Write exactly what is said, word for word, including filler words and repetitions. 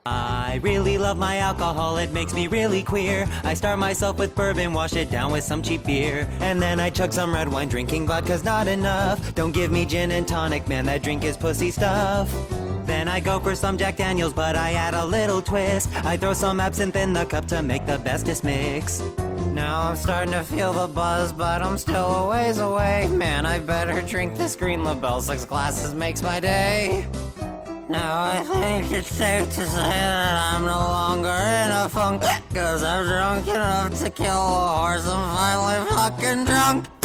I really love my alcohol, it makes me really queer. I start myself with bourbon, wash it down with some cheap beer. And then I chug some red wine, drinking vodka's not enough. Don't give me gin and tonic, man, that drink is pussy stuff. Then I go for some Jack Daniels, but I add a little twist. I throw some absinthe in the cup to make the bestest mix. Now I'm starting to feel the buzz, but I'm still a ways away. Man, I better drink this Green Label, six glasses makes my day. Now I think it's safe to say that I'm no longer in a funk, cause I'm drunk enough to kill a horse, I'm finally fucking drunk.